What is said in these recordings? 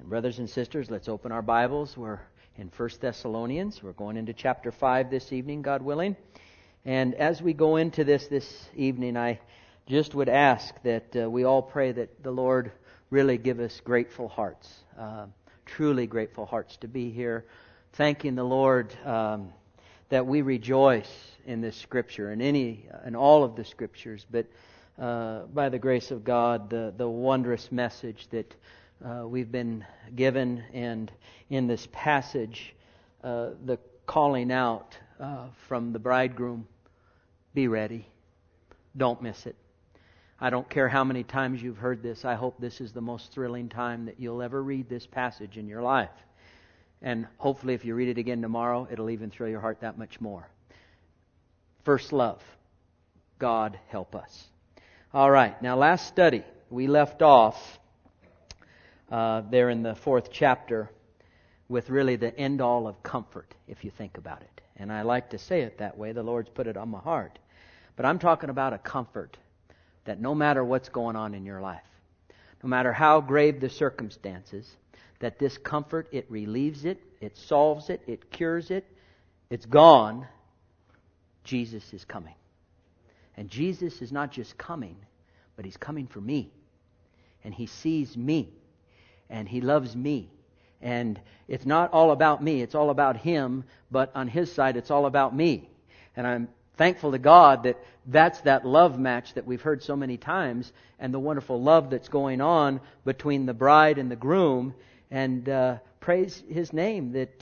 Brothers and sisters, let's open our Bibles. We're in 1 Thessalonians. We're going into chapter 5 this evening, God willing. And as we go into this evening, I just would ask that we all pray that the Lord really give us grateful hearts, truly grateful hearts to be here, thanking the Lord that we rejoice in this Scripture and all of the Scriptures, but by the grace of God, the wondrous message that we've been given, and in this passage, the calling out from the bridegroom, be ready. Don't miss it. I don't care how many times you've heard this. I hope this is the most thrilling time that you'll ever read this passage in your life. And hopefully if you read it again tomorrow, it'll even thrill your heart that much more. First love. God help us. All right. Now last study, we left off there in the 4th chapter with really the end-all of comfort, if you think about it. And I like to say it that way. The Lord's put it on my heart. But I'm talking about a comfort that no matter what's going on in your life, no matter how grave the circumstances, that this comfort, it relieves it, it solves it, it cures it, it's gone. Jesus is coming. And Jesus is not just coming, but He's coming for me. And He sees me. And He loves me. And it's not all about me, it's all about Him, but on His side it's all about me. And I'm thankful to God that that's that love match that we've heard so many times, and the wonderful love that's going on between the bride and the groom. And praise His name that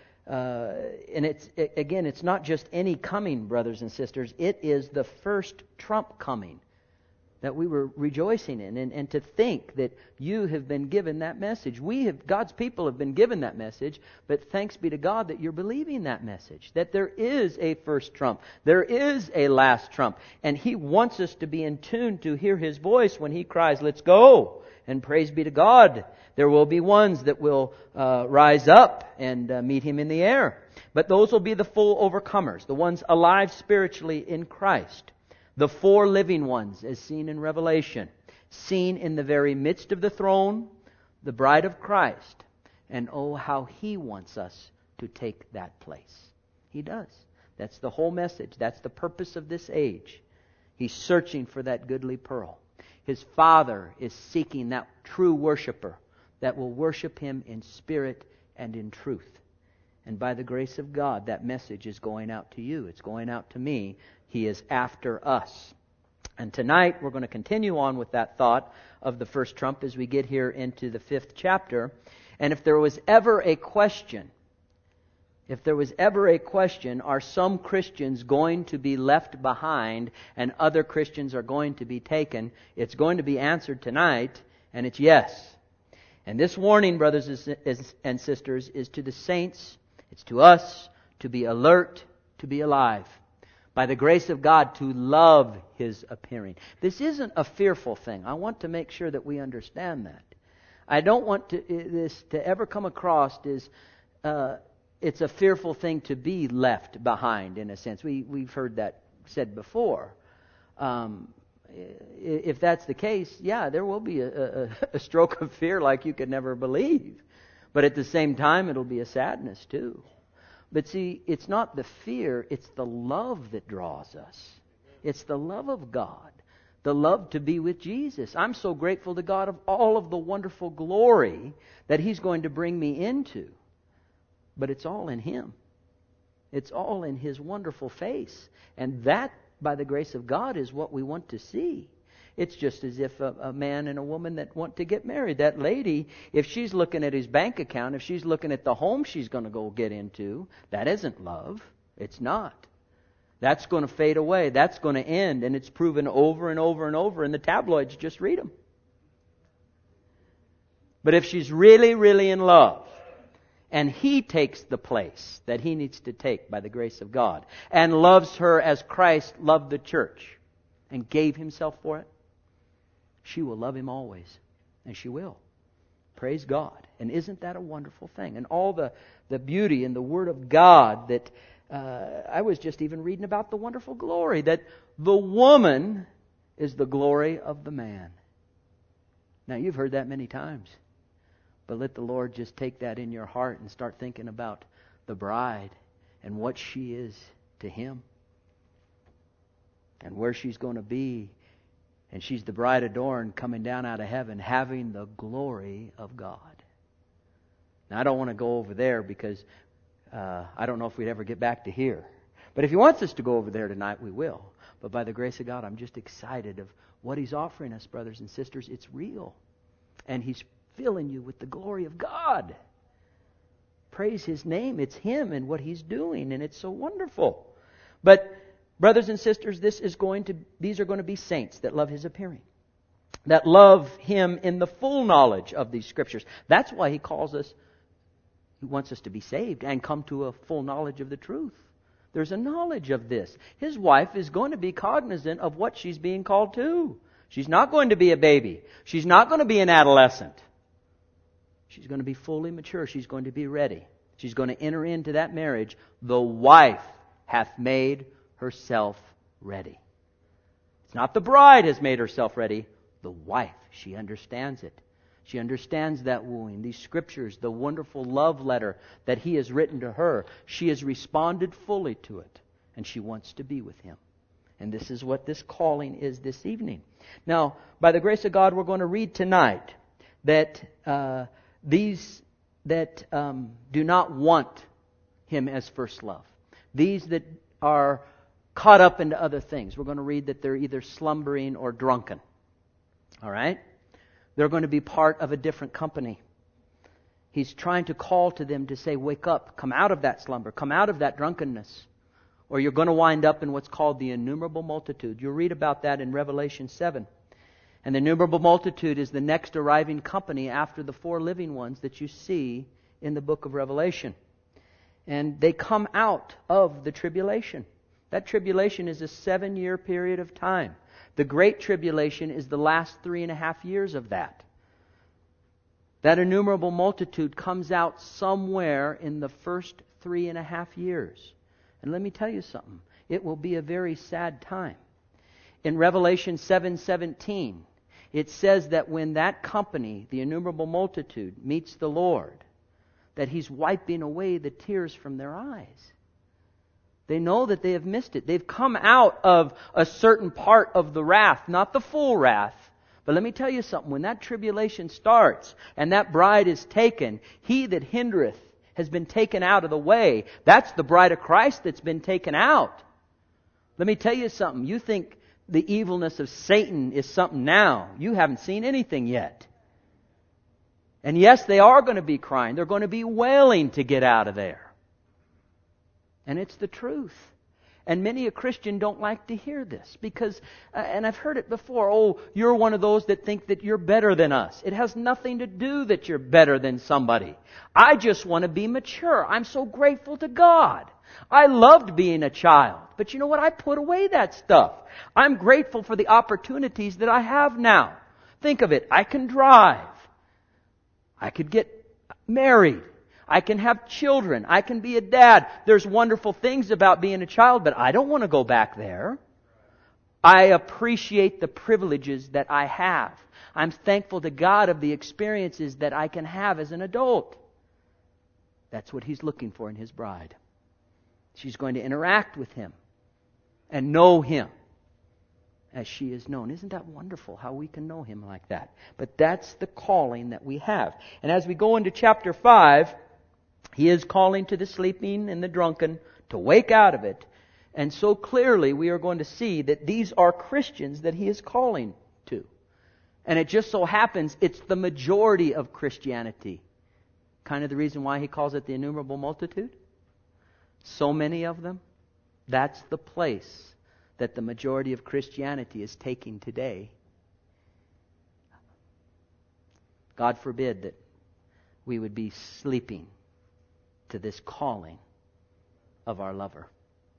and it's not just any coming, brothers and sisters. It is the first trump coming that we were rejoicing in. And to think that you have been given that message. God's people have been given that message, but thanks be to God that you're believing that message. That there is a first trump. There is a last trump. And He wants us to be in tune to hear His voice when He cries, let's go. And praise be to God. There will be ones that will rise up and meet Him in the air. But those will be the full overcomers, the ones alive spiritually in Christ. The 4 living ones, as seen in Revelation, seen in the very midst of the throne, the bride of Christ. And oh, how He wants us to take that place. He does. That's the whole message. That's the purpose of this age. He's searching for that goodly pearl. His Father is seeking that true worshiper that will worship Him in spirit and in truth. And by the grace of God, that message is going out to you. It's going out to me. He is after us. And tonight we're going to continue on with that thought of the first trump as we get here into the 5th chapter. And if there was ever a question, are some Christians going to be left behind and other Christians are going to be taken? It's going to be answered tonight, and it's yes. And this warning, brothers and sisters, is to the saints, it's to us, to be alert, to be alive. By the grace of God, to love His appearing. This isn't a fearful thing. I want to make sure that we understand that. I don't want this to ever come across as it's a fearful thing to be left behind, in a sense. We've heard that said before. If that's the case, yeah, there will be a stroke of fear like you could never believe. But at the same time, it'll be a sadness too. But see, it's not the fear, it's the love that draws us. It's the love of God. The love to be with Jesus. I'm so grateful to God of all of the wonderful glory that He's going to bring me into. But it's all in Him. It's all in His wonderful face. And that, by the grace of God, is what we want to see. It's just as if a man and a woman that want to get married. That lady, if she's looking at his bank account, if she's looking at the home she's going to go get into, that isn't love. It's not. That's going to fade away. That's going to end. And it's proven over and over and over in the tabloids. Just read them. But if she's really, really in love, and he takes the place that he needs to take by the grace of God, and loves her as Christ loved the church and gave Himself for it, she will love Him always. And she will. Praise God. And isn't that a wonderful thing? And all the beauty in the Word of God that I was just even reading about the wonderful glory that the woman is the glory of the man. Now you've heard that many times. But let the Lord just take that in your heart and start thinking about the bride and what she is to Him and where she's going to be. And she's the bride adorned coming down out of heaven, having the glory of God. Now, I don't want to go over there because I don't know if we'd ever get back to here. But if He wants us to go over there tonight, we will. But by the grace of God, I'm just excited of what He's offering us, brothers and sisters. It's real. And He's filling you with the glory of God. Praise His name. It's Him and what He's doing, and it's so wonderful. But, brothers and sisters, these are going to be saints that love His appearing, that love Him in the full knowledge of these Scriptures. That's why He calls us, He wants us to be saved and come to a full knowledge of the truth. There's a knowledge of this. His wife is going to be cognizant of what she's being called to. She's not going to be a baby. She's not going to be an adolescent. She's going to be fully mature. She's going to be ready. She's going to enter into that marriage. The wife hath made herself ready. It's not the bride has made herself ready. The wife. She understands it. She understands that wooing, these Scriptures, the wonderful love letter that He has written to her. She has responded fully to it, and she wants to be with Him. And this is what this calling is this evening. Now, by the grace of God, we're going to read tonight that these that do not want Him as first love, these that are caught up into other things, we're going to read that they're either slumbering or drunken. All right? They're going to be part of a different company. He's trying to call to them to say, wake up, come out of that slumber, come out of that drunkenness, or you're going to wind up in what's called the innumerable multitude. You'll read about that in Revelation 7. And the innumerable multitude is the next arriving company after the four living ones that you see in the book of Revelation. And they come out of the tribulation. That tribulation is a 7-year period of time. The Great Tribulation is the last 3.5 years of that. That innumerable multitude comes out somewhere in the first 3.5 years. And let me tell you something. It will be a very sad time. In Revelation 7:17, it says that when that company, the innumerable multitude, meets the Lord, that He's wiping away the tears from their eyes. They know that they have missed it. They've come out of a certain part of the wrath, not the full wrath. But let me tell you something. When that tribulation starts and that bride is taken, he that hindereth has been taken out of the way. That's the bride of Christ that's been taken out. Let me tell you something. You think the evilness of Satan is something now. You haven't seen anything yet. And yes, they are going to be crying. They're going to be wailing to get out of there. And it's the truth. And many a Christian don't like to hear this because, and I've heard it before, oh, you're one of those that think that you're better than us. It has nothing to do that you're better than somebody. I just want to be mature. I'm so grateful to God. I loved being a child. But you know what? I put away that stuff. I'm grateful for the opportunities that I have now. Think of it. I can drive. I could get married. I can have children. I can be a dad. There's wonderful things about being a child, but I don't want to go back there. I appreciate the privileges that I have. I'm thankful to God of the experiences that I can have as an adult. That's what He's looking for in His bride. She's going to interact with Him and know Him as she is known. Isn't that wonderful how we can know Him like that? But that's the calling that we have. And as we go into chapter 5, He is calling to the sleeping and the drunken to wake out of it. And so clearly we are going to see that these are Christians that He is calling to. And it just so happens it's the majority of Christianity. Kind of the reason why He calls it the innumerable multitude. So many of them. That's the place that the majority of Christianity is taking today. God forbid that we would be sleeping to this calling of our lover.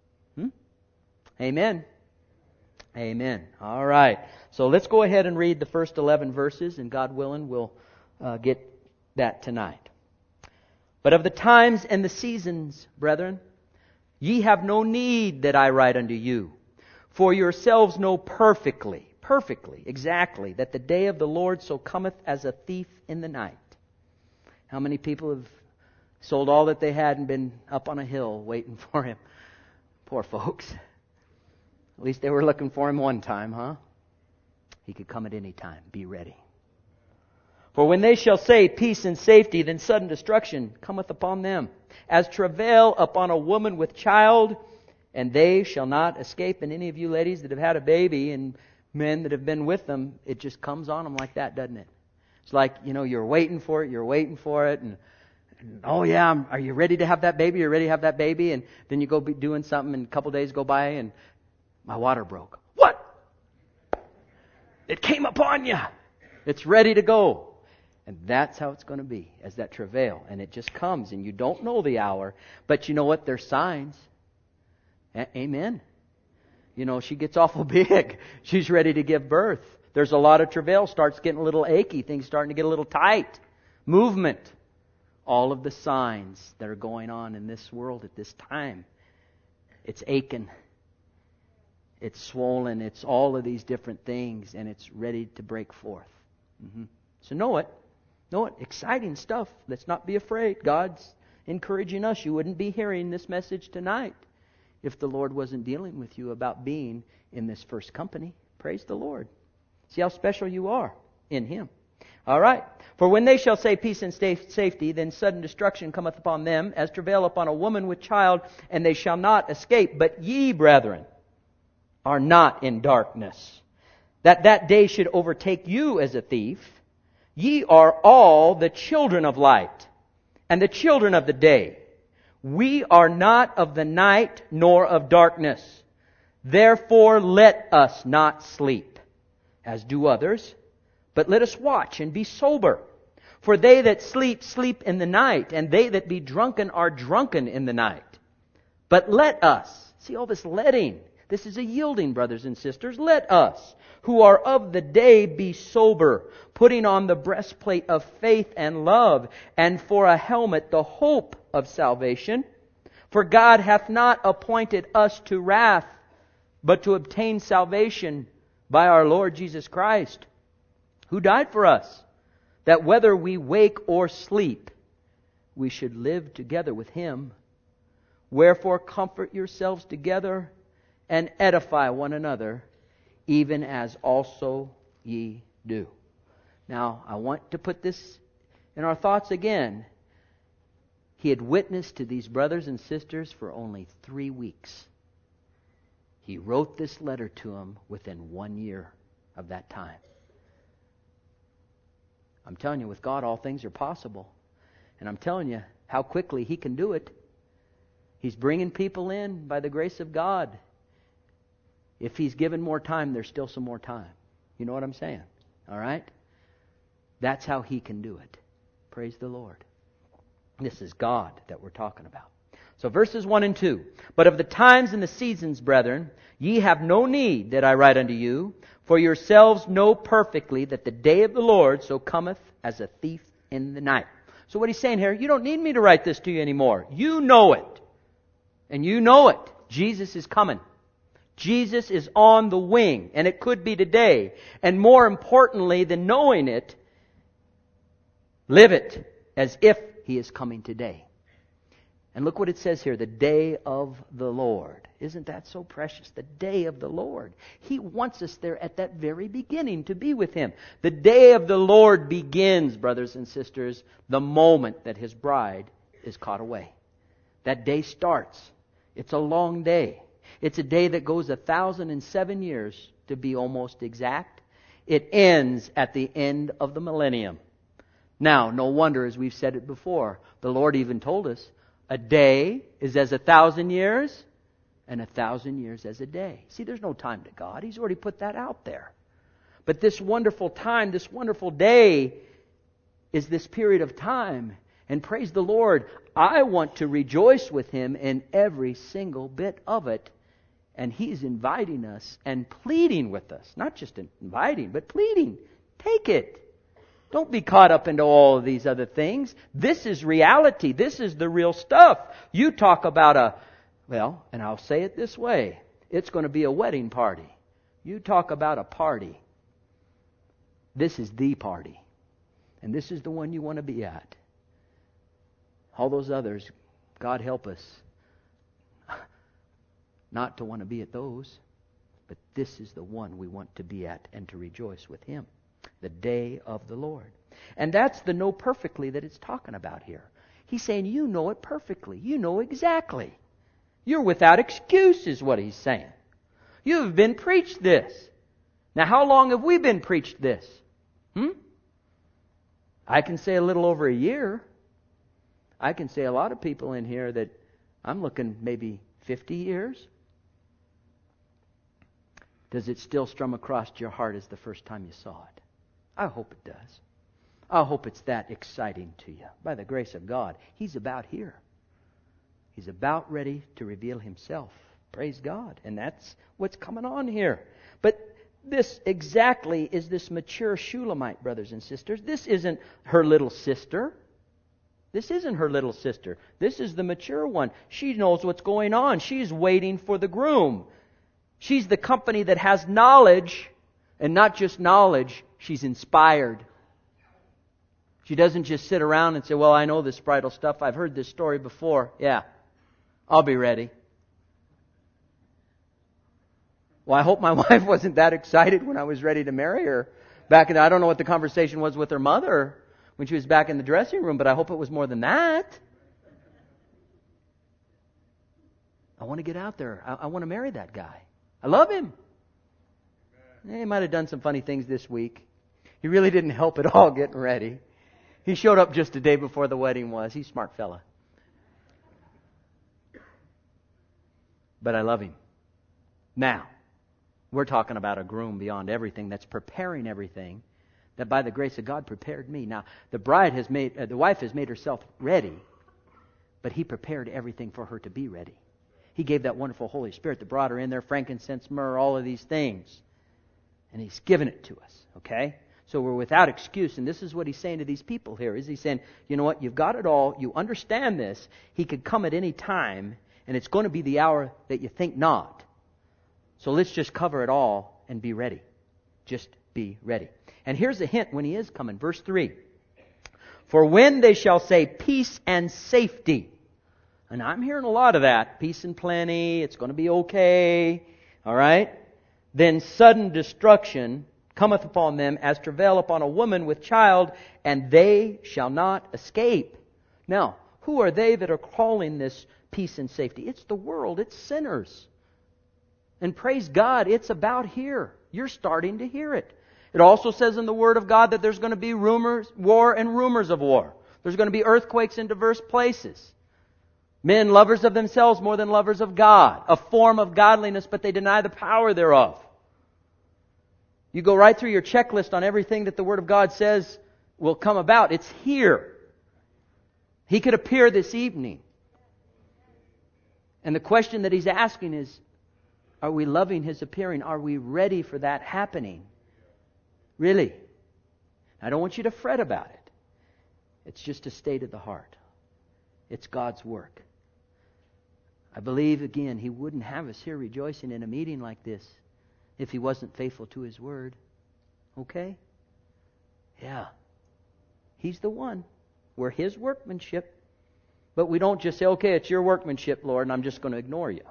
Amen. Amen. All right. So let's go ahead and read the first 11 verses, and God willing, we'll get that tonight. But of the times and the seasons, brethren, ye have no need that I write unto you, for yourselves know perfectly, exactly, that the day of the Lord so cometh as a thief in the night. How many people have sold all that they had and been up on a hill waiting for Him? Poor folks. At least they were looking for Him one time, huh? He could come at any time. Be ready. For when they shall say peace and safety, then sudden destruction cometh upon them, as travail upon a woman with child, and they shall not escape. And any of you ladies that have had a baby and men that have been with them, it just comes on them like that, doesn't it? It's like, you're waiting for it, and oh yeah, are you ready to have that baby? You're ready to have that baby, and then you go be doing something, and a couple days go by, and my water broke. What? It came upon you. It's ready to go. And that's how it's going to be, as that travail. And it just comes, and you don't know the hour. But you know what? There's signs. Amen. She gets awful big. She's ready to give birth. There's a lot of travail. Starts getting a little achy. Things starting to get a little tight. Movement. All of the signs that are going on in this world at this time. It's aching. It's swollen. It's all of these different things. And it's ready to break forth. So know it. Know it. Exciting stuff. Let's not be afraid. God's encouraging us. You wouldn't be hearing this message tonight if the Lord wasn't dealing with you about being in this first company. Praise the Lord. See how special you are in Him. All right. For when they shall say peace and safety, then sudden destruction cometh upon them, as travail upon a woman with child, and they shall not escape. But ye, brethren, are not in darkness, that day should overtake you as a thief. Ye are all the children of light, and the children of the day. We are not of the night, nor of darkness. Therefore let us not sleep, as do others, but let us watch and be sober. For they that sleep, sleep in the night, and they that be drunken are drunken in the night. But let us, see all this letting, this is a yielding, brothers and sisters. Let us, who are of the day, be sober, putting on the breastplate of faith and love, and for a helmet the hope of salvation. For God hath not appointed us to wrath, but to obtain salvation by our Lord Jesus Christ, who died for us, that whether we wake or sleep, we should live together with Him. Wherefore comfort yourselves together and edify one another, even as also ye do. Now, I want to put this in our thoughts again. He had witnessed to these brothers and sisters for only 3 weeks. He wrote this letter to them within 1 year of that time. I'm telling you, with God, all things are possible. And I'm telling you how quickly He can do it. He's bringing people in by the grace of God. If He's given more time, there's still some more time. You know what I'm saying? All right? That's how He can do it. Praise the Lord. This is God that we're talking about. So verses 1 and 2. But of the times and the seasons, brethren, ye have no need that I write unto you, for yourselves know perfectly that the day of the Lord so cometh as a thief in the night. So what he's saying here, you don't need me to write this to you anymore. You know it. And you know it. Jesus is coming. Jesus is on the wing, and it could be today. And more importantly than knowing it, live it as if He is coming today. And look what it says here, the day of the Lord. Isn't that so precious? The day of the Lord. He wants us there at that very beginning to be with Him. The day of the Lord begins, brothers and sisters, the moment that His bride is caught away. That day starts. It's a long day. It's a day that goes 1,007 years, to be almost exact. It ends at the end of the millennium. Now, no wonder, as we've said it before, the Lord even told us, a day is as 1,000 years, and 1,000 years as a day. See, there's no time to God. He's already put that out there. But this wonderful time, this wonderful day, is this period of time. And praise the Lord, I want to rejoice with Him in every single bit of it. And He's inviting us and pleading with us. Not just inviting, but pleading. Take it. Don't be caught up into all of these other things. This is reality. This is the real stuff. You talk about and I'll say it this way. It's going to be a wedding party. You talk about a party. This is the party. And this is the one you want to be at. All those others, God help us not to want to be at those. But this is the one we want to be at and to rejoice with Him. The day of the Lord. And that's the know perfectly that it's talking about here. He's saying you know it perfectly. You know exactly. You're without excuse is what He's saying. You have been preached this. Now how long have we been preached this? I can say a little over a year. I can say a lot of people in here that I'm looking maybe 50 years. Does it still strum across your heart as the first time you saw it? I hope it does. I hope it's that exciting to you. By the grace of God, He's about here. He's about ready to reveal Himself. Praise God. And that's what's coming on here. But this exactly is this mature Shulamite, brothers and sisters. This isn't her little sister. This isn't her little sister. This is the mature one. She knows what's going on. She's waiting for the groom. She's the company that has knowledge, and not just knowledge, she's inspired. She doesn't just sit around and say, well, I know this bridal stuff. I've heard this story before. Yeah, I'll be ready. Well, I hope my wife wasn't that excited when I was ready to marry her. I don't know what the conversation was with her mother when she was back in the dressing room, but I hope it was more than that. I want to get out there. I want to marry that guy. I love him. He might have done some funny things this week. He really didn't help at all getting ready. He showed up just a day before the wedding was. He's a smart fella. But I love him. Now, we're talking about a groom beyond everything that's preparing everything that by the grace of God prepared me. Now, the wife has made herself ready, but He prepared everything for her to be ready. He gave that wonderful Holy Spirit that brought her in there, frankincense, myrrh, all of these things. And He's given it to us, okay? So we're without excuse, and this is what He's saying to these people here. Is He's saying, you know what, you've got it all, you understand this, He could come at any time, and it's going to be the hour that you think not. So let's just cover it all and be ready. Just be ready. And here's a hint when He is coming. Verse 3. For when they shall say peace and safety. And I'm hearing a lot of that. Peace and plenty. It's going to be okay. All right? Then sudden destruction cometh upon them as travail upon a woman with child, and they shall not escape. Now, who are they that are calling this peace and safety? It's the world. It's sinners. And praise God, it's about here. You're starting to hear it. It also says in the Word of God that there's going to be war and rumors of war. There's going to be earthquakes in diverse places. Men lovers of themselves more than lovers of God. A form of godliness, but they deny the power thereof. You go right through your checklist on everything that the Word of God says will come about. It's here. He could appear this evening. And the question that He's asking is, are we loving His appearing? Are we ready for that happening? Really? I don't want you to fret about it. It's just a state of the heart. It's God's work. I believe, again, He wouldn't have us here rejoicing in a meeting like this if He wasn't faithful to His Word. Okay? Yeah. He's the one. We're His workmanship. But we don't just say, okay, it's your workmanship, Lord, and I'm just going to ignore you.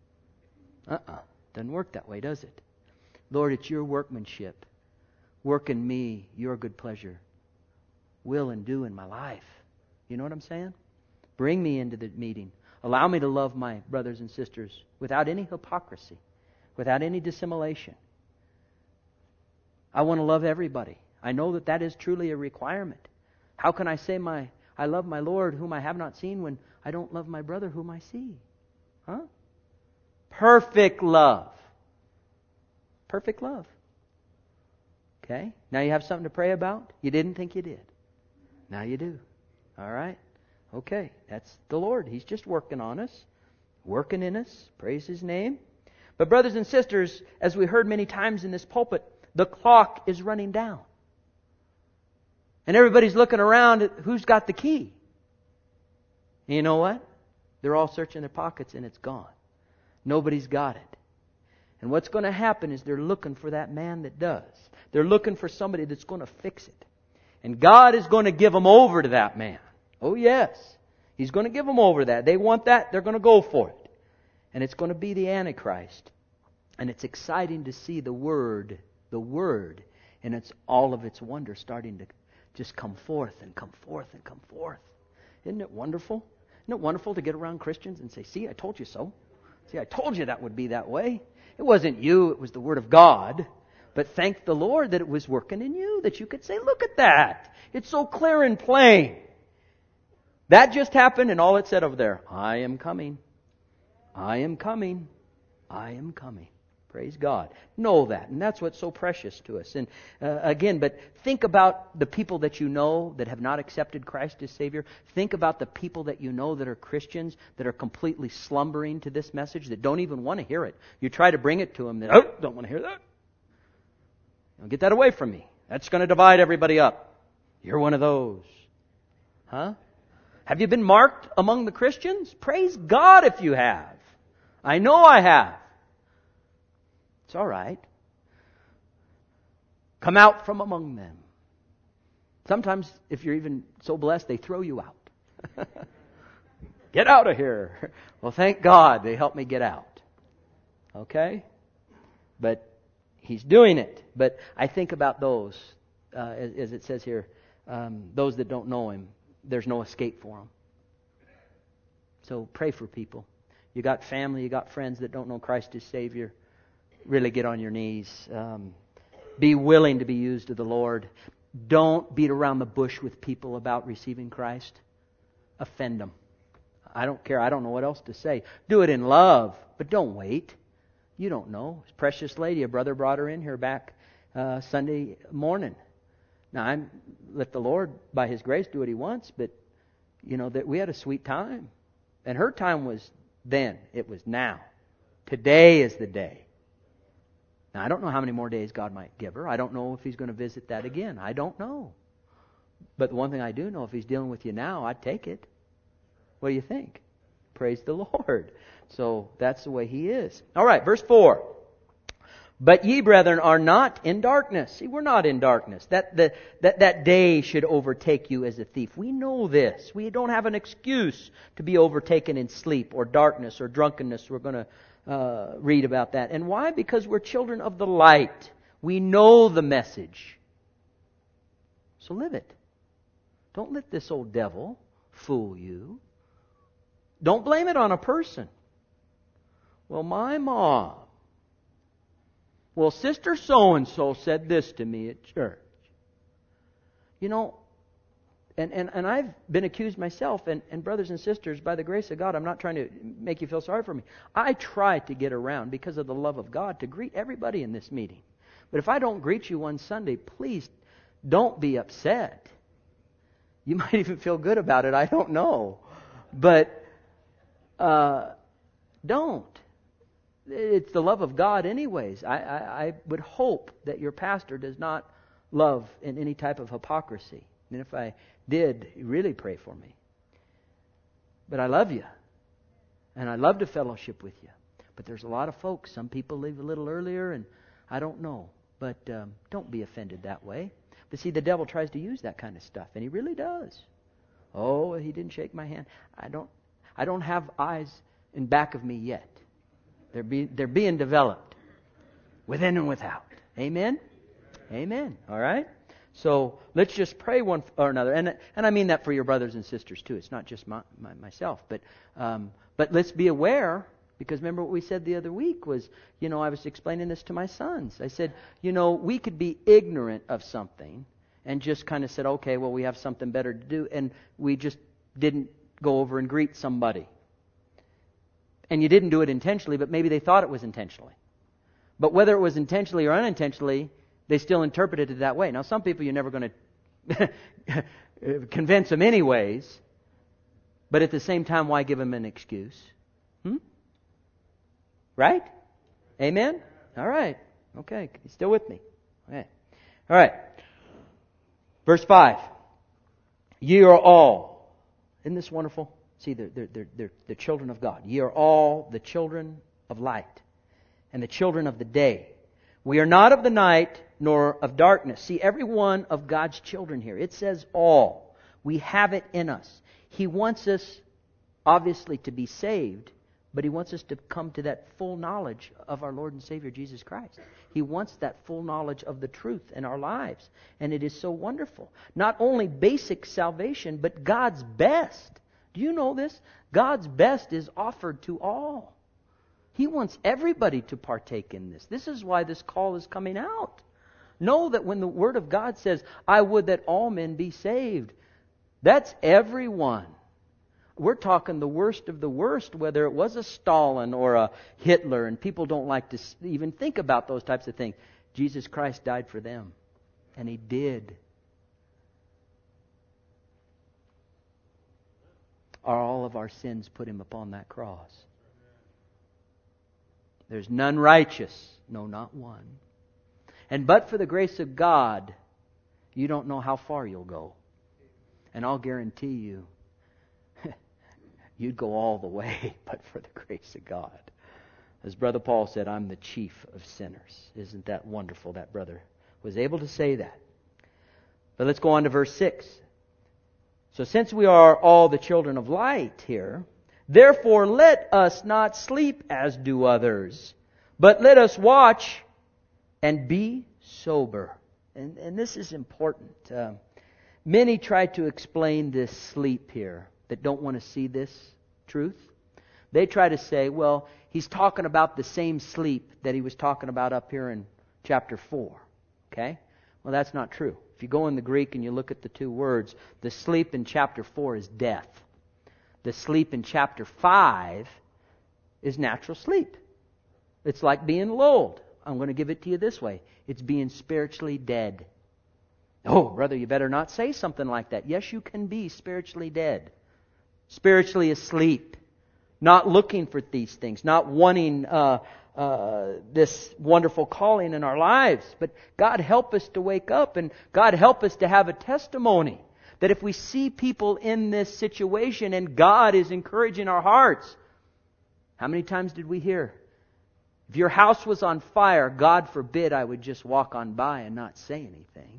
Doesn't work that way, does it? Lord, it's your workmanship. Work in me your good pleasure. Will and do in my life. You know what I'm saying? Bring me into the meeting. Allow me to love my brothers and sisters without any hypocrisy, without any dissimulation. I want to love everybody. I know that that is truly a requirement. How can I say I love my Lord whom I have not seen when I don't love my brother whom I see? Huh? Perfect love. Perfect love. Okay? Now you have something to pray about? You didn't think you did. Now you do. All right? Okay. That's the Lord. He's just working on us. Working in us. Praise His name. But brothers and sisters, as we heard many times in this pulpit, the clock is running down. And everybody's looking around at who's got the key. And you know what? They're all searching their pockets and it's gone. Nobody's got it. And what's going to happen is they're looking for that man that does. They're looking for somebody that's going to fix it. And God is going to give them over to that man. Oh yes. He's going to give them over to that. They want that, they're going to go for it. And it's going to be the Antichrist. And it's exciting to see the Word, and it's all of its wonder starting to just come forth and come forth and come forth. Isn't it wonderful? Isn't it wonderful to get around Christians and say, see, I told you so. See, I told you that would be that way. It wasn't you, it was the Word of God. But thank the Lord that it was working in you, that you could say, look at that. It's so clear and plain. That just happened, and all it said over there, I am coming. I am coming. I am coming. Praise God. Know that. And that's what's so precious to us. And again, but think about the people that you know that have not accepted Christ as Savior. Think about the people that you know that are Christians, that are completely slumbering to this message, that don't even want to hear it. You try to bring it to them, don't want to hear that. Get that away from me. That's going to divide everybody up. You're one of those. Huh? Have you been marked among the Christians? Praise God if you have. I know I have. It's all right. Come out from among them. Sometimes, if you're even so blessed, they throw you out. Get out of here. Well, thank God they helped me get out. Okay? But He's doing it. But I think about those, as it says here, those that don't know Him. There's no escape for them. So pray for people. You got family, you got friends that don't know Christ as Savior. Really get on your knees. Be willing to be used of the Lord. Don't beat around the bush with people about receiving Christ. Offend them. I don't care. I don't know what else to say. Do it in love, but don't wait. You don't know. This precious lady, a brother brought her in here back Sunday morning. Now, let the Lord, by His grace, do what He wants, but, that we had a sweet time. And her time was then. It was now. Today is the day. Now, I don't know how many more days God might give her. I don't know if He's going to visit that again. I don't know. But the one thing I do know, if He's dealing with you now, I'd take it. What do you think? Praise the Lord. So that's the way He is. All right, verse 4. But ye, brethren, are not in darkness. See, we're not in darkness. That day should overtake you as a thief. We know this. We don't have an excuse to be overtaken in sleep or darkness or drunkenness. We're going to read about that. And why? Because we're children of the light. We know the message. So live it. Don't let this old devil fool you. Don't blame it on a person. Well, my mom. Well, Sister so-and-so said this to me at church. And I've been accused myself, and brothers and sisters, by the grace of God, I'm not trying to make you feel sorry for me. I try to get around, because of the love of God, to greet everybody in this meeting. But if I don't greet you one Sunday, please don't be upset. You might even feel good about it, I don't know. But don't. It's the love of God anyways. I would hope that your pastor does not love in any type of hypocrisy. And if I did, really pray for me. But I love you. And I love to fellowship with you. But there's a lot of folks. Some people leave a little earlier, and I don't know. But don't be offended that way. But see, the devil tries to use that kind of stuff, and he really does. Oh, he didn't shake my hand. I don't have eyes in back of me yet. They're being developed within and without. Amen? Amen. All right? So let's just pray one or another. And I mean that for your brothers and sisters too. It's not just myself. But let's be aware, because remember what we said the other week was, I was explaining this to my sons. I said, we could be ignorant of something and just kind of said, okay, well, we have something better to do. And we just didn't go over and greet somebody. And you didn't do it intentionally, but maybe they thought it was intentionally. But whether it was intentionally or unintentionally, they still interpreted it that way. Now, some people you're never going to convince them anyways. But at the same time, why give them an excuse? Right? Amen? All right. Okay. You still with me? Okay. All right. Verse 5. Ye are all. Isn't this wonderful? See, they're the children of God. Ye are all the children of light and the children of the day. We are not of the night nor of darkness. See, every one of God's children here, it says all. We have it in us. He wants us obviously to be saved, but He wants us to come to that full knowledge of our Lord and Savior Jesus Christ. He wants that full knowledge of the truth in our lives. And it is so wonderful. Not only basic salvation, but God's best. Do you know this? God's best is offered to all. He wants everybody to partake in this. This is why this call is coming out. Know that when the Word of God says, I would that all men be saved, that's everyone. We're talking the worst of the worst, whether it was a Stalin or a Hitler, and people don't like to even think about those types of things. Jesus Christ died for them, and He did. Are all of our sins put Him upon that cross? There's none righteous, no, not one. And but for the grace of God, you don't know how far you'll go. And I'll guarantee you, you'd go all the way, but for the grace of God. As Brother Paul said, I'm the chief of sinners. Isn't that wonderful? That brother was able to say that. But let's go on to verse 6. So since we are all the children of light here, therefore let us not sleep as do others, but let us watch and be sober. And this is important. Many try to explain this sleep here that don't want to see this truth. They try to say, well, he's talking about the same sleep that he was talking about up here in chapter 4. Okay? Well, that's not true. If you go in the Greek and you look at the two words, the sleep in chapter 4 is death. The sleep in chapter 5 is natural sleep. It's like being lulled. I'm going to give it to you this way. It's being spiritually dead. Oh, brother, you better not say something like that. Yes, you can be spiritually dead. Spiritually asleep. Not looking for these things. Not wanting this wonderful calling in our lives. But God help us to wake up, and God help us to have a testimony. That if we see people in this situation and God is encouraging our hearts. How many times did we hear? If your house was on fire, God forbid I would just walk on by and not say anything.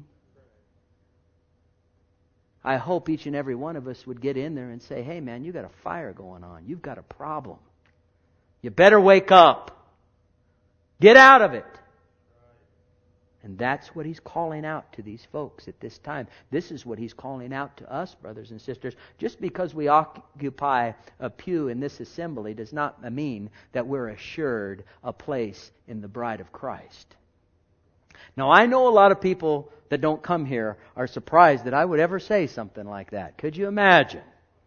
I hope each and every one of us would get in there and say, hey man, you got a fire going on. You've got a problem. You better wake up. Get out of it. And that's what He's calling out to these folks at this time. This is what He's calling out to us, brothers and sisters. Just because we occupy a pew in this assembly does not mean that we're assured a place in the bride of Christ. Now, I know a lot of people that don't come here are surprised that I would ever say something like that. Could you imagine?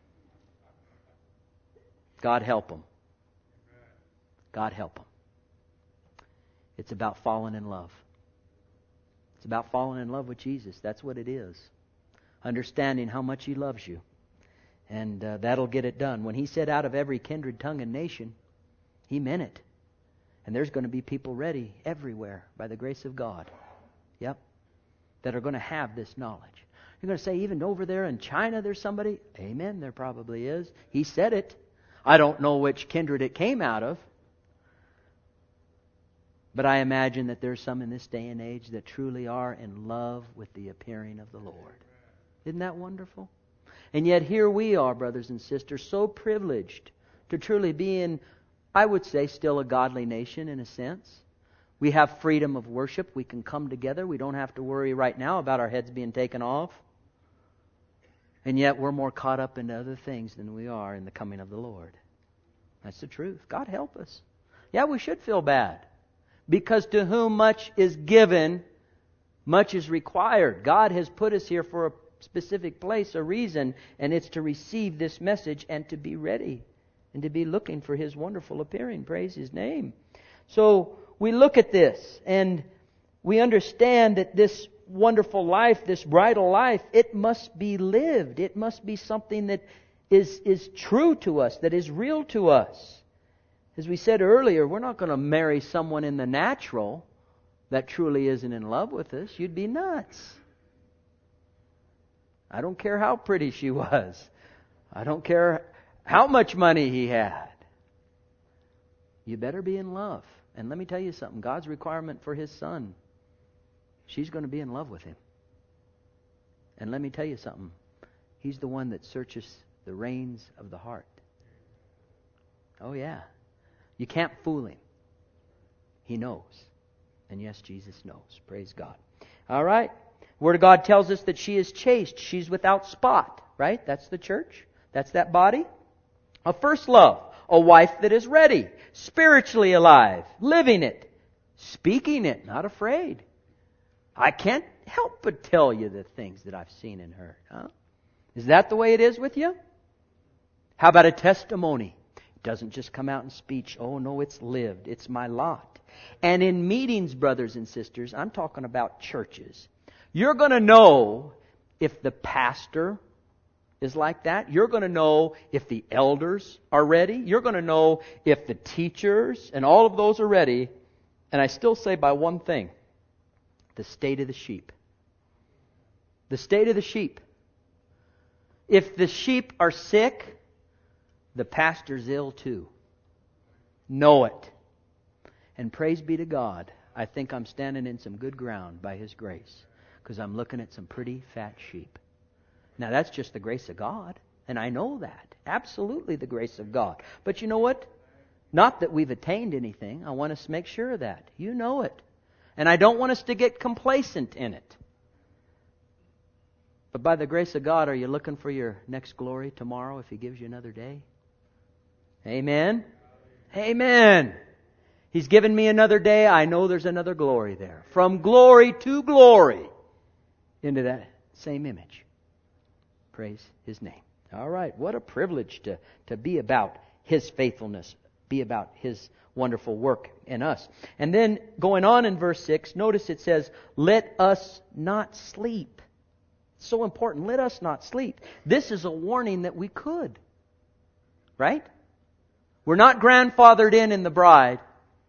God help them. God help them. It's about falling in love. It's about falling in love with Jesus. That's what it is. Understanding how much He loves you. And that'll get it done. When He said out of every kindred, tongue, and nation, He meant it. And there's going to be people ready everywhere by the grace of God. Yep. That are going to have this knowledge. You're going to say, even over there in China there's somebody? Amen, there probably is. He said it. I don't know which kindred it came out of. But I imagine that there's some in this day and age that truly are in love with the appearing of the Lord. Isn't that wonderful? And yet here we are, brothers and sisters, so privileged to truly be in, I would say, still a godly nation in a sense. We have freedom of worship. We can come together. We don't have to worry right now about our heads being taken off. And yet we're more caught up in other things than we are in the coming of the Lord. That's the truth. God help us. Yeah, we should feel bad. Because to whom much is given, much is required. God has put us here for a specific place, a reason, and it's to receive this message and to be ready and to be looking for His wonderful appearing. Praise His name. So we look at this and we understand that this wonderful life, this bridal life, it must be lived. It must be something that is true to us, that is real to us. As we said earlier, we're not going to marry someone in the natural that truly isn't in love with us. You'd be nuts. I don't care how pretty she was. I don't care how much money he had. You better be in love. And let me tell you something. God's requirement for His son, she's going to be in love with Him. And let me tell you something. He's the one that searches the reins of the heart. Oh yeah. You can't fool Him. He knows. And yes, Jesus knows. Praise God. All right. Word of God tells us that she is chaste. She's without spot. Right? That's the church. That's that body. A first love. A wife that is ready. Spiritually alive. Living it. Speaking it. Not afraid. I can't help but tell you the things that I've seen and heard. Huh? Is that the way it is with you? How about a testimony? It doesn't just come out in speech. Oh no, it's lived. It's my lot. And in meetings, brothers and sisters, I'm talking about churches. You're going to know if the pastor is like that. You're going to know if the elders are ready. You're going to know if the teachers and all of those are ready. And I still say by one thing, the state of the sheep. The state of the sheep. If the sheep are sick, the pastor's ill too. Know it. And praise be to God, I think I'm standing in some good ground by His grace, because I'm looking at some pretty fat sheep. Now that's just the grace of God, and I know that. Absolutely the grace of God. But you know what? Not that we've attained anything. I want us to make sure of that. You know it. And I don't want us to get complacent in it. But by the grace of God, are you looking for your next glory tomorrow if He gives you another day? Amen? Amen. He's given me another day. I know there's another glory there. From glory to glory into that same image. Praise His name. All right. What a privilege to be about His faithfulness. Be about His wonderful work in us. And then going on in verse 6, notice it says, let us not sleep. It's so important. Let us not sleep. This is a warning that we could. Right? We're not grandfathered in the bride.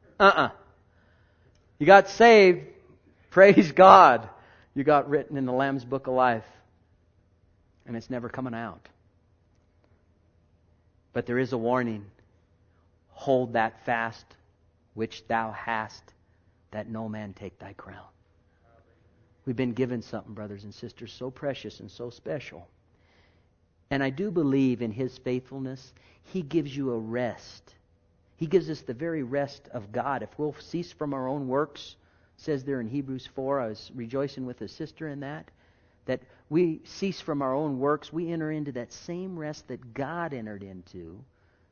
You got saved. Praise God. You got written in the Lamb's Book of Life. And it's never coming out. But there is a warning. Hold that fast which thou hast, that no man take thy crown. We've been given something, brothers and sisters, so precious and so special. And I do believe in His faithfulness. He gives you a rest. He gives us the very rest of God. If we'll cease from our own works, it says there in Hebrews 4, I was rejoicing with a sister in that we cease from our own works, we enter into that same rest that God entered into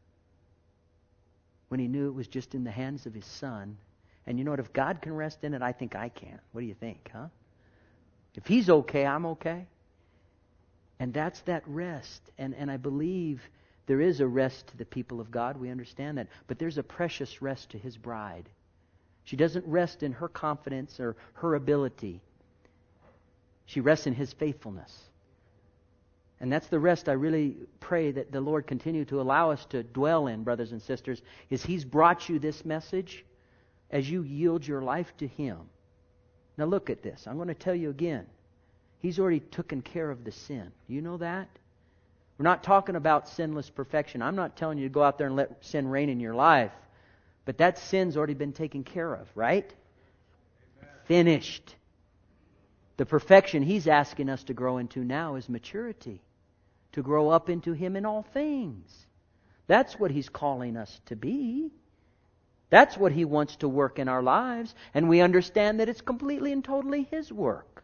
when He knew it was just in the hands of His Son. And you know what? If God can rest in it, I think I can. What do you think, huh? If He's okay, I'm okay. And that's that rest. And I believe there is a rest to the people of God. We understand that. But there's a precious rest to His bride. She doesn't rest in her confidence or her ability. She rests in His faithfulness. And that's the rest I really pray that the Lord continue to allow us to dwell in, brothers and sisters, is He's brought you this message as you yield your life to Him. Now look at this. I'm going to tell you again. He's already taken care of the sin. You know that? We're not talking about sinless perfection. I'm not telling you to go out there and let sin reign in your life. But that sin's already been taken care of, right? Amen. Finished. The perfection He's asking us to grow into now is maturity. To grow up into Him in all things. That's what He's calling us to be. That's what He wants to work in our lives. And we understand that it's completely and totally His work.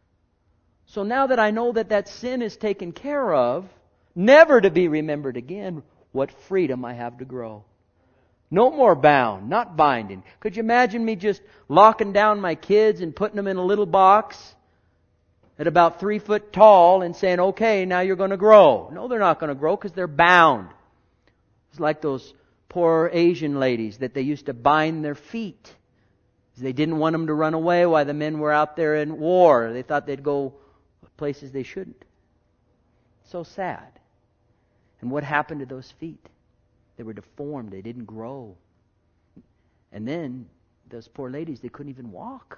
So now that I know that that sin is taken care of, never to be remembered again, what freedom I have to grow. No more bound, not binding. Could you imagine me just locking down my kids and putting them in a little box at about 3 foot tall and saying, okay, now you're going to grow? No, they're not going to grow because they're bound. It's like those poor Asian ladies that they used to bind their feet. They didn't want them to run away while the men were out there in war. They thought they'd go places they shouldn't. So sad. And what happened to those feet? They were deformed. They didn't grow. And then those poor ladies, they couldn't even walk.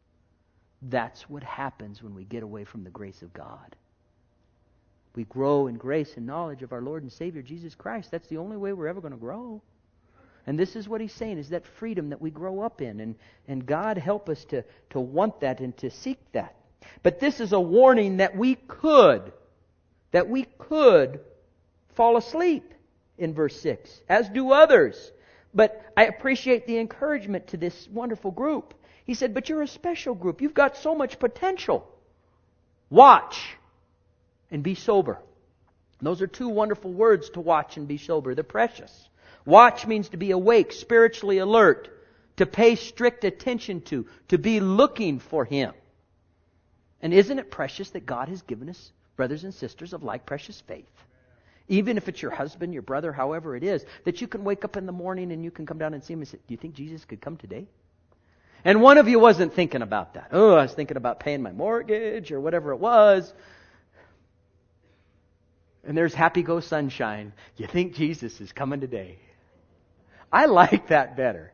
That's what happens when we get away from the grace of God. We grow in grace and knowledge of our Lord and Savior Jesus Christ. That's the only way we're ever going to grow. And this is what He's saying, is that freedom that we grow up in. And God help us to want that and to seek that. But this is a warning that we could fall asleep in verse 6, as do others. But I appreciate the encouragement to this wonderful group. He said, but you're a special group. You've got so much potential. Watch and be sober. Those are two wonderful words, to watch and be sober. They're precious. Watch means to be awake, spiritually alert, to pay strict attention to be looking for Him. And isn't it precious that God has given us brothers and sisters of like precious faith? Even if it's your husband, your brother, however it is, that you can wake up in the morning and you can come down and see him and say, do you think Jesus could come today? And one of you wasn't thinking about that. Oh, I was thinking about paying my mortgage or whatever it was. And there's happy go sunshine. You think Jesus is coming today? I like that better.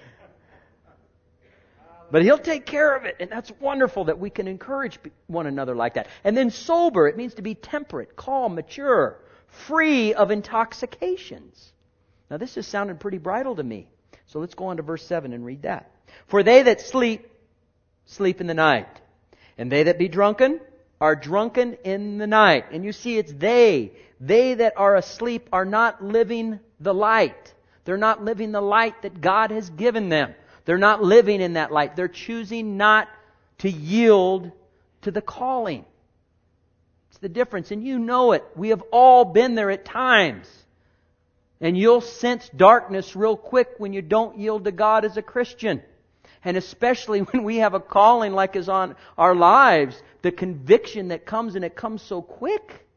But He'll take care of it. And that's wonderful that we can encourage one another like that. And then sober, it means to be temperate, calm, mature, free of intoxications. Now this is sounding pretty bridal to me. So let's go on to verse 7 and read that. For they that sleep, sleep in the night. And they that be drunken, are drunken in the night. And you see, it's they. They that are asleep are not living the light. They're not living the light that God has given them. They're not living in that light. They're choosing not to yield to the calling. It's the difference. And you know it. We have all been there at times. And you'll sense darkness real quick when you don't yield to God as a Christian. And especially when we have a calling like is on our lives, the conviction that comes, and it comes so quick.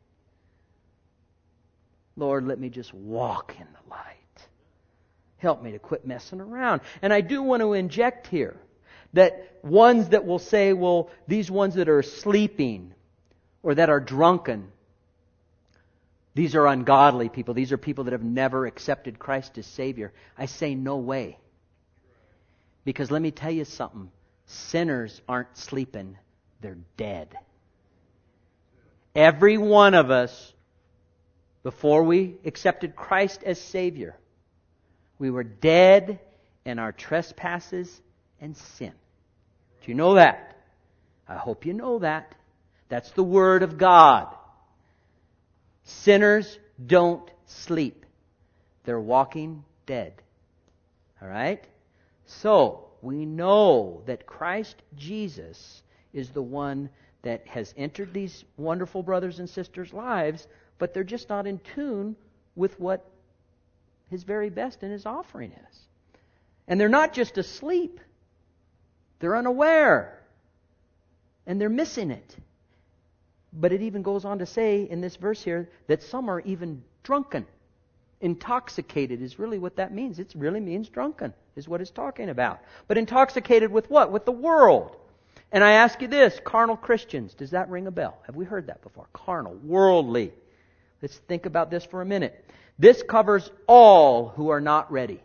Lord, let me just walk in the light. Help me to quit messing around. And I do want to inject here that ones that will say, well, these ones that are sleeping or that are drunken, these are ungodly people. These are people that have never accepted Christ as Savior. I say no way. Because let me tell you something. Sinners aren't sleeping. They're dead. Every one of us, before we accepted Christ as Savior, we were dead in our trespasses and sin. Do you know that? I hope you know that. That's the Word of God. Sinners don't sleep. They're walking dead. All right? So, we know that Christ Jesus is the one that has entered these wonderful brothers and sisters' lives, but they're just not in tune with what His very best in His offering is. And they're not just asleep. They're unaware. And they're missing it. But it even goes on to say in this verse here that some are even drunken. Intoxicated is really what that means. It really means drunken is what it's talking about. But intoxicated with what? With the world. And I ask you this, carnal Christians, does that ring a bell? Have we heard that before? Carnal, worldly. Let's think about this for a minute. This covers all who are not ready.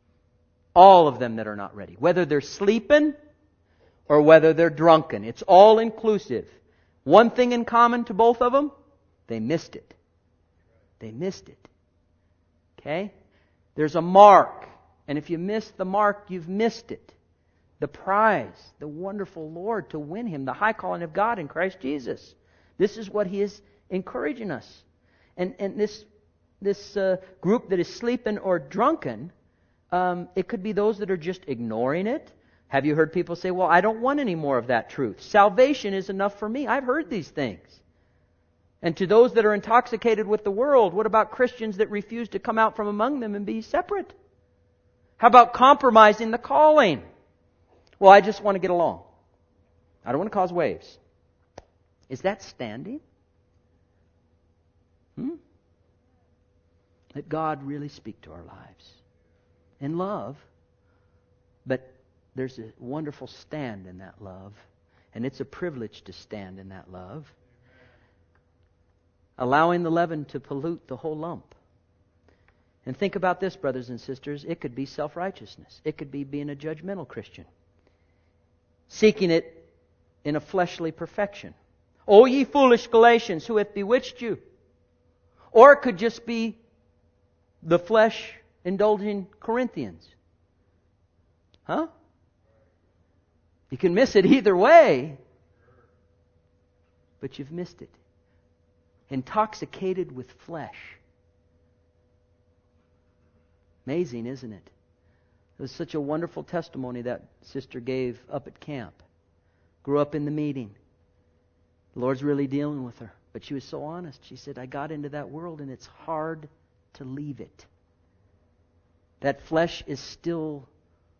All of them that are not ready. Whether they're sleeping or whether they're drunken. It's all inclusive. One thing in common to both of them, they missed it. They missed it. Okay? There's a mark. And if you miss the mark, you've missed it. The prize, the wonderful Lord to win Him, the high calling of God in Christ Jesus. This is what He is encouraging us. And this group that is sleeping or drunken, it could be those that are just ignoring it. Have you heard people say, well, I don't want any more of that truth. Salvation is enough for me. I've heard these things. And to those that are intoxicated with the world, what about Christians that refuse to come out from among them and be separate? How about compromising the calling? Well, I just want to get along. I don't want to cause waves. Is that standing? Let God really speak to our lives in love. But there's a wonderful stand in that love. And it's a privilege to stand in that love. Allowing the leaven to pollute the whole lump. And think about this, brothers and sisters. It could be self-righteousness. It could be being a judgmental Christian. Seeking it in a fleshly perfection. O ye foolish Galatians, who hath bewitched you? Or it could just be the flesh indulging Corinthians. Huh? You can miss it either way. But you've missed it. Intoxicated with flesh. Amazing, isn't it? It was such a wonderful testimony that sister gave up at camp. Grew up in the meeting. The Lord's really dealing with her. But she was so honest. She said, I got into that world and it's hard to leave it. That flesh is still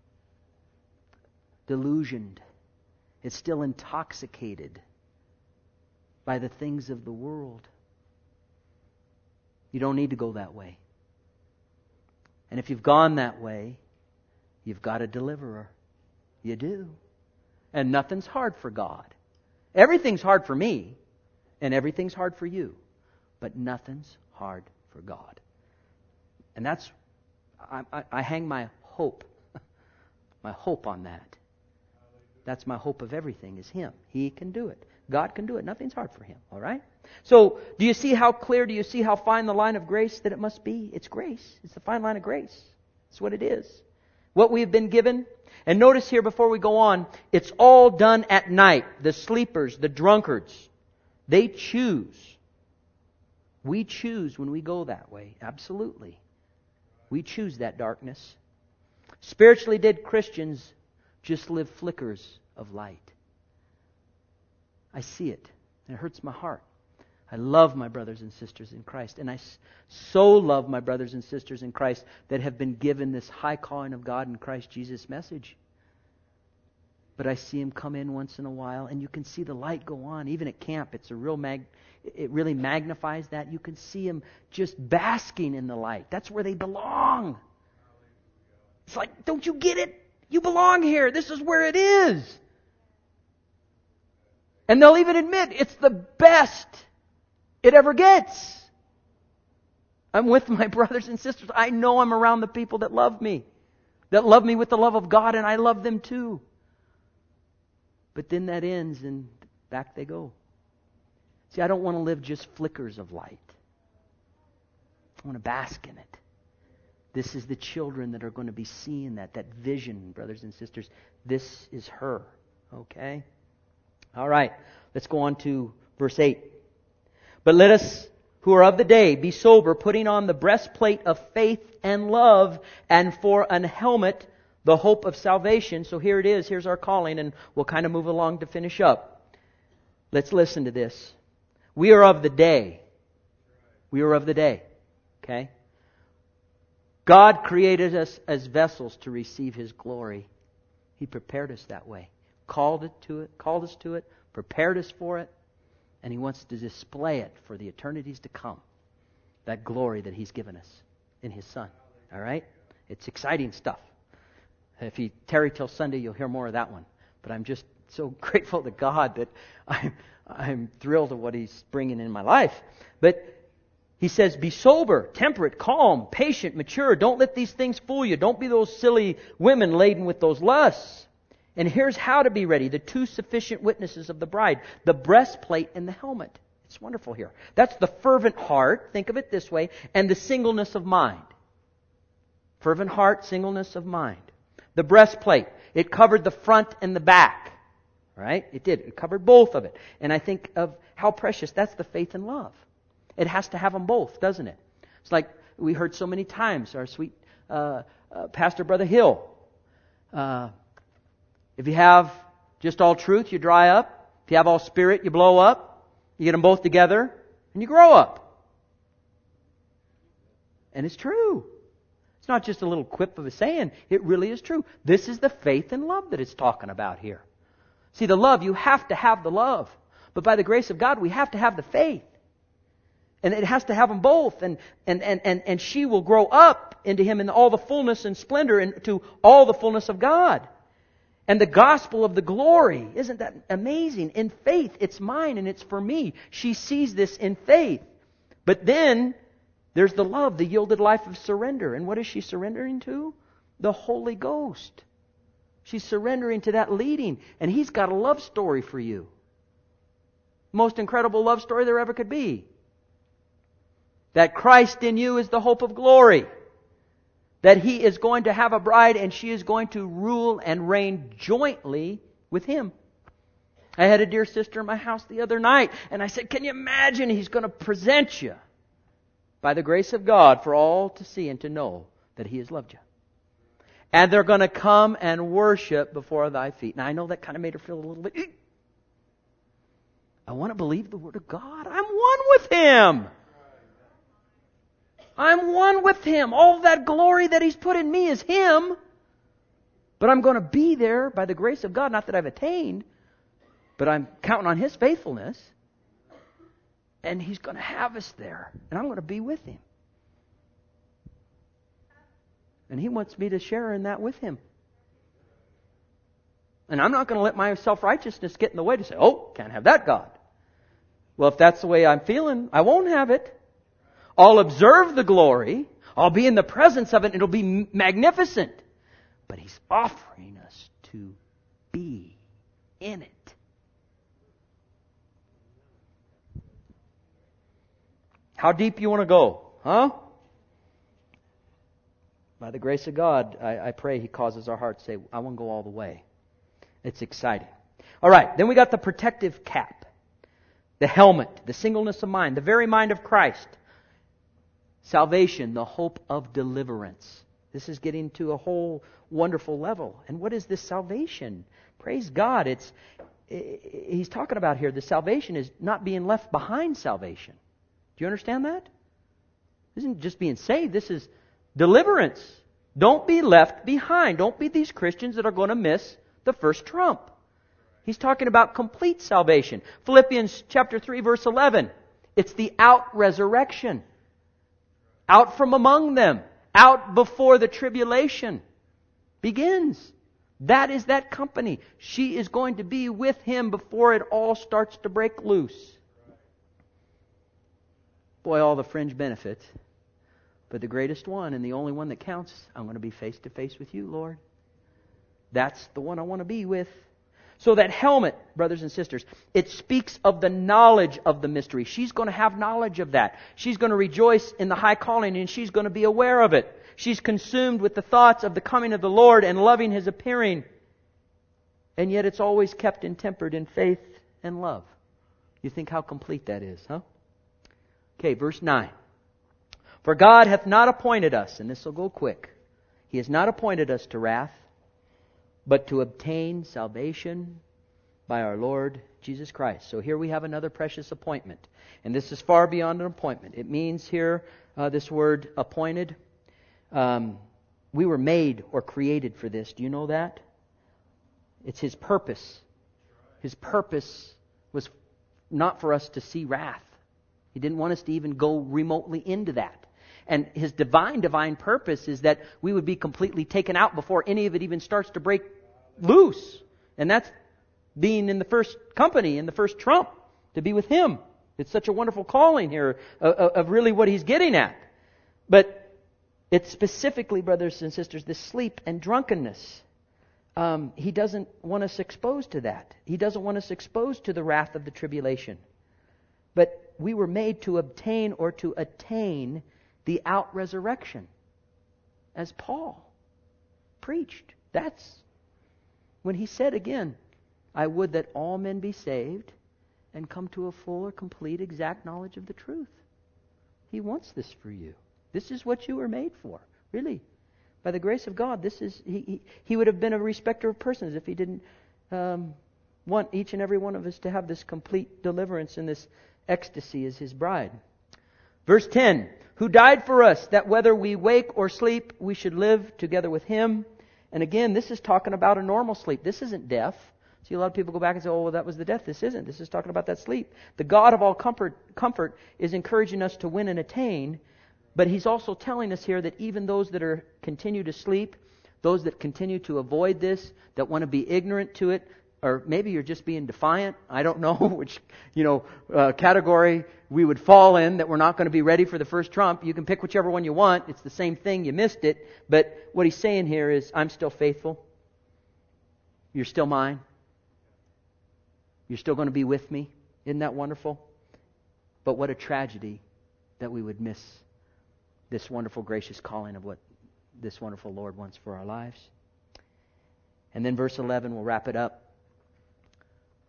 delusioned. It's still intoxicated by the things of the world. You don't need to go that way. And if you've gone that way, you've got a deliverer. You do. And nothing's hard for God. Everything's hard for me, and everything's hard for you. But nothing's hard for God. And that's, I hang my hope on that. That's my hope of everything, is Him. He can do it. God can do it. Nothing's hard for Him. All right? So, do you see how clear, do you see how fine the line of grace that it must be? It's grace. It's the fine line of grace. That's what it is. What we have been given. And notice here before we go on, it's all done at night. The sleepers, the drunkards, they choose. We choose when we go that way. Absolutely. We choose that darkness. Spiritually dead Christians just live flickers of light. I see it. And it hurts my heart. I love my brothers and sisters in Christ. And I so love my brothers and sisters in Christ that have been given this high calling of God in Christ Jesus message. But I see them come in once in a while, and you can see the light go on. Even at camp, it's a real it really magnifies that. You can see them just basking in the light. That's where they belong. It's like, don't you get it? You belong here. This is where it is. And they'll even admit it's the best it ever gets. I'm with my brothers and sisters. I know I'm around the people that love me with the love of God, and I love them too. But then that ends and back they go. See, I don't want to live just flickers of light. I want to bask in it. This is the children that are going to be seeing that vision, brothers and sisters. This is her. Okay? All right. Let's go on to verse 8. But let us, who are of the day, be sober, putting on the breastplate of faith and love, and for an helmet, the hope of salvation. So here it is. Here's our calling, and we'll kind of move along to finish up. Let's listen to this. We are of the day. We are of the day. Okay? God created us as vessels to receive His glory. He prepared us that way. Called us to it, prepared us for it, and He wants to display it for the eternities to come. That glory that He's given us in His Son. All right? It's exciting stuff. If you tarry till Sunday, you'll hear more of that one. But I'm just so grateful to God that I'm thrilled at what He's bringing in my life. But He says, be sober, temperate, calm, patient, mature. Don't let these things fool you. Don't be those silly women laden with those lusts. And here's how to be ready. The two sufficient witnesses of the bride. The breastplate and the helmet. It's wonderful here. That's the fervent heart. Think of it this way. And the singleness of mind. Fervent heart, singleness of mind. The breastplate. It covered the front and the back. Right? It did. It covered both of it. And I think of how precious. That's the faith and love. It has to have them both, doesn't it? It's like we heard so many times, our sweet Pastor Brother Hill. If you have just all truth, you dry up. If you have all spirit, you blow up. You get them both together, and you grow up. And it's true. It's not just a little quip of a saying. It really is true. This is the faith and love that it's talking about here. See, the love, you have to have the love. But by the grace of God, we have to have the faith. And it has to have them both. And she will grow up into Him in all the fullness and splendor, into all the fullness of God. And the gospel of the glory, isn't that amazing? In faith, it's mine and it's for me. She sees this in faith. But then, there's the love, the yielded life of surrender. And what is she surrendering to? The Holy Ghost. She's surrendering to that leading. And He's got a love story for you. Most incredible love story there ever could be. That Christ in you is the hope of glory. That He is going to have a bride and she is going to rule and reign jointly with Him. I had a dear sister in my house the other night, and I said, can you imagine He's going to present you by the grace of God for all to see and to know that He has loved you. And they're going to come and worship before thy feet. Now, I know that kind of made her feel a little bit... I want to believe the Word of God. I'm one with Him. I'm one with Him. All that glory that He's put in me is Him. But I'm going to be there by the grace of God. Not that I've attained, but I'm counting on His faithfulness. And He's going to have us there. And I'm going to be with Him. And He wants me to share in that with Him. And I'm not going to let my self-righteousness get in the way to say, oh, can't have that God. Well, if that's the way I'm feeling, I won't have it. I'll observe the glory. I'll be in the presence of it. It'll be magnificent. But He's offering us to be in it. How deep you want to go? Huh? By the grace of God, I pray He causes our hearts to say, I want to go all the way. It's exciting. All right, then we got the protective cap. The helmet, the singleness of mind, the very mind of Christ. Salvation, the hope of deliverance. This is getting to a whole wonderful level. And what is this salvation? Praise God. He's talking about here, the salvation is not being left behind salvation. Do you understand that? This isn't just being saved. This is deliverance. Don't be left behind. Don't be these Christians that are going to miss the first trump. He's talking about complete salvation. Philippians chapter 3, verse 11. It's the out-resurrection. Out from among them. Out before the tribulation begins. That is that company. She is going to be with Him before it all starts to break loose. Boy, all the fringe benefits. But the greatest one and the only one that counts, I'm going to be face to face with you, Lord. That's the one I want to be with. So that helmet, brothers and sisters, it speaks of the knowledge of the mystery. She's going to have knowledge of that. She's going to rejoice in the high calling and she's going to be aware of it. She's consumed with the thoughts of the coming of the Lord and loving His appearing. And yet it's always kept and tempered in faith and love. You think how complete that is, huh? Okay, verse 9. For God hath not appointed us, and this will go quick, He has not appointed us to wrath, but to obtain salvation by our Lord Jesus Christ. So here we have another precious appointment. And this is far beyond an appointment. It means here, this word appointed. We were made or created for this. Do you know that? It's His purpose. His purpose was not for us to see wrath. He didn't want us to even go remotely into that. And His divine purpose is that we would be completely taken out before any of it even starts to break loose. And that's being in the first company, in the first trump, to be with Him. It's such a wonderful calling here of really what He's getting at. But it's specifically, brothers and sisters, this sleep and drunkenness. He doesn't want us exposed to that. He doesn't want us exposed to the wrath of the tribulation. But we were made to obtain or to attain the out-resurrection, as Paul preached. That's when he said again, I would that all men be saved and come to a full or complete exact knowledge of the truth. He wants this for you. This is what you were made for, really. By the grace of God, this is he would have been a respecter of persons if He didn't want each and every one of us to have this complete deliverance and this ecstasy as His bride. Verse 10, who died for us, that whether we wake or sleep, we should live together with Him. And again, this is talking about a normal sleep. This isn't death. See, a lot of people go back and say, oh, well, that was the death. This isn't. This is talking about that sleep. The God of all comfort is encouraging us to win and attain. But He's also telling us here that even those that continue to sleep, those that continue to avoid this, that want to be ignorant to it, or maybe you're just being defiant. I don't know which, category we would fall in, that we're not going to be ready for the first trump. You can pick whichever one you want. It's the same thing. You missed it. But what He's saying here is, I'm still faithful. You're still mine. You're still going to be with me. Isn't that wonderful? But what a tragedy that we would miss this wonderful, gracious calling of what this wonderful Lord wants for our lives. And then verse 11, we'll wrap it up.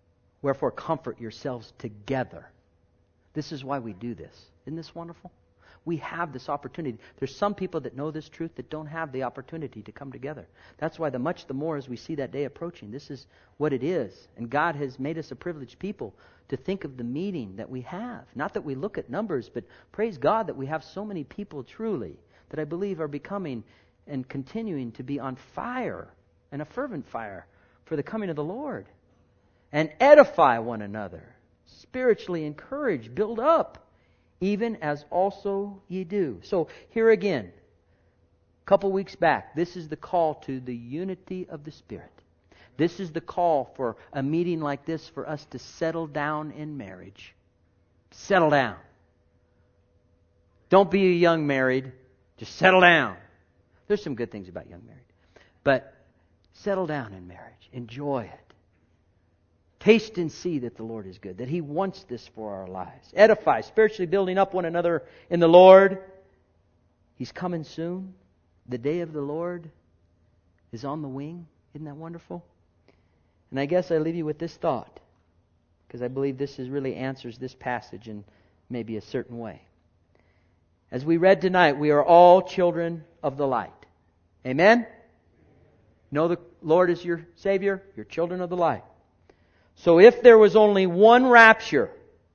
Wherefore comfort yourselves together. This is why we do this. Isn't this wonderful? We have this opportunity. There's some people that know this truth that don't have the opportunity to come together. That's why the more as we see that day approaching, this is what it is. And God has made us a privileged people to think of the meeting that we have. Not that we look at numbers, but praise God that we have so many people truly that I believe are becoming and continuing to be on fire, and a fervent fire, for the coming of the Lord. And edify one another, spiritually encourage, build up, even as also ye do. So here again, a couple weeks back, this is the call to the unity of the Spirit. This is the call for a meeting like this for us to settle down in marriage. Settle down. Don't be a young married. Just settle down. There's some good things about young married. But settle down in marriage. Enjoy it. Taste and see that the Lord is good, that He wants this for our lives. Edify, spiritually building up one another in the Lord. He's coming soon. The day of the Lord is on the wing. Isn't that wonderful? And I guess I leave you with this thought, because I believe this really answers this passage in maybe a certain way. As we read tonight, we are all children of the light. Amen? Know the Lord is your Savior? You're children of the light. So if there was only one rapture,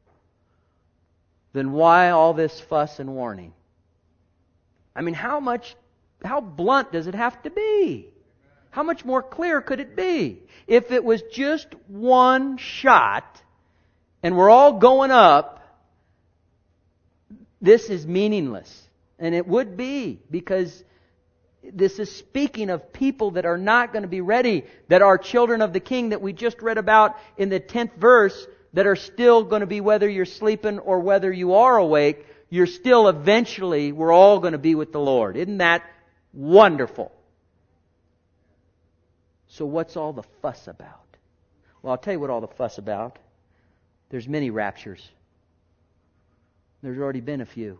then why all this fuss and warning? I mean, how blunt does it have to be? How much more clear could it be? If it was just one shot and we're all going up, this is meaningless. And it would be, because this is speaking of people that are not going to be ready, that are children of the King that we just read about in the 10th verse, that are still going to be, whether you're sleeping or whether you are awake, you're still eventually, we're all going to be with the Lord. Isn't that wonderful? So what's all the fuss about? Well, I'll tell you what all the fuss about. There's many raptures. There's already been a few.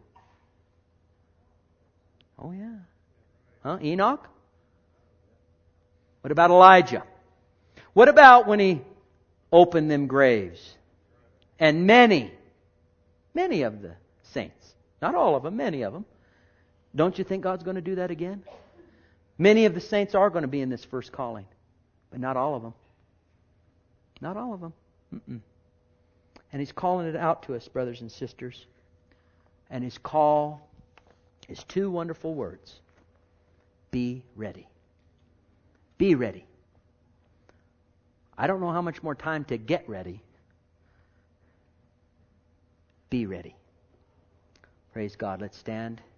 Oh yeah. Huh? Enoch? What about Elijah? What about when he opened them graves? And many of the saints, not all of them, many of them. Don't you think God's going to do that again? Many of the saints are going to be in this first calling, but not all of them. Not all of them. Mm-mm. And He's calling it out to us, brothers and sisters. And His call is two wonderful words. Be ready. Be ready. I don't know how much more time to get ready. Be ready. Praise God. Let's stand.